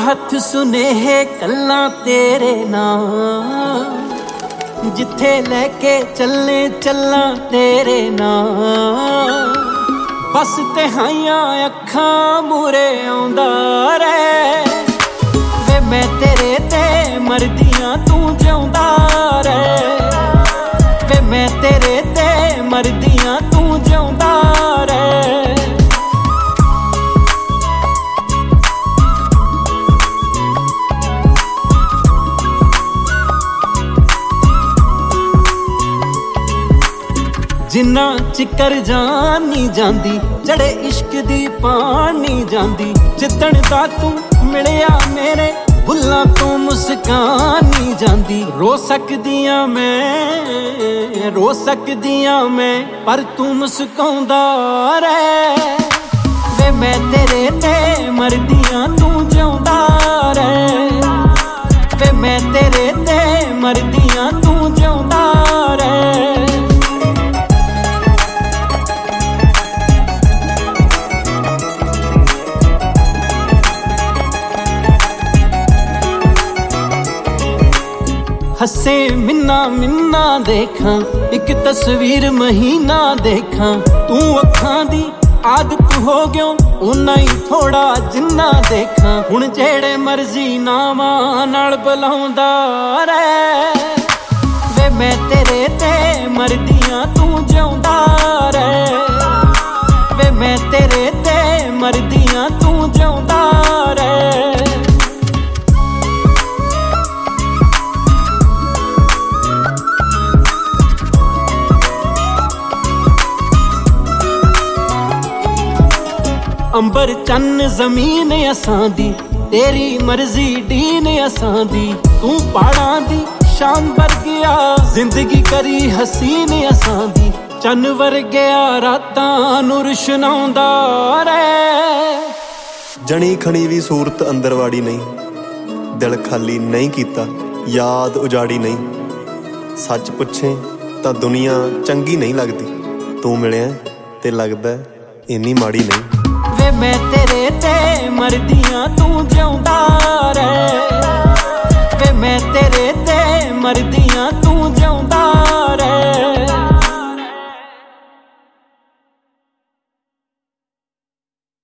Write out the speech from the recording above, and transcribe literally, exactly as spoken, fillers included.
हथ सुनेहे कल्ला तेरे नाल, जिथे लेके चलने चलना तेरे नाल। बस तिहाइयां अखां मूरे आउंदा रहे वे मैं तेरे ते मरदियां तू जिउंदा रहे वे मैं तेरे ते मरदियां तू जिउंदा रहे। जिन्ना चिकर जान नी जांदी चढ़े इश्क दी पान नी जांदी, जिद्दण दा तू मिलिया मेरे बुल्लां तो मुस्कान नी जांदी। रो सकदियां मैं रो सकदियां मैं पर तू मुस्काउंदा रहे वे मैं तेरे ते मरदियां तू जिउंदा रहे वे मैं तेरे ते मरदियां तू जिउंदा रहे। हसे मिन्ना मिन्ना देखा एक तस्वीर महीना देखा, तू अखां दी आदत हो गयो उन्ना ही थोड़ा जिन्ना देखा। हुण जेड़े मर्जी नावां नाल बुलाउंदा रहे वे मैं तेरे ते मरदियां तू जिउंदा रहे वे मैं तेरे ते मरदियां तू जिउंदा रहे। अंबर चन्न जमीन असां दी तेरी मर्जी डीन असां दी, तू पहाड़ां दी शान वर्गिया जिंदगी करी हसीन असां दी। चन्न वर्गिया रातां नूं रुशनाउंदा रहे। जनी खणी भी सूरत अंदर वाड़ी नहीं, दिल खाली नहीं कीता याद उजाड़ी नहीं। सच पुछे तां दुनिया चंगी नहीं लगदी, तू मिलिया ते लगदा इन्नी माड़ी नहीं। वे मैं तेरे ते मरदियां तू जिउंदा रहे वे मैं तेरे ते मरदियां तू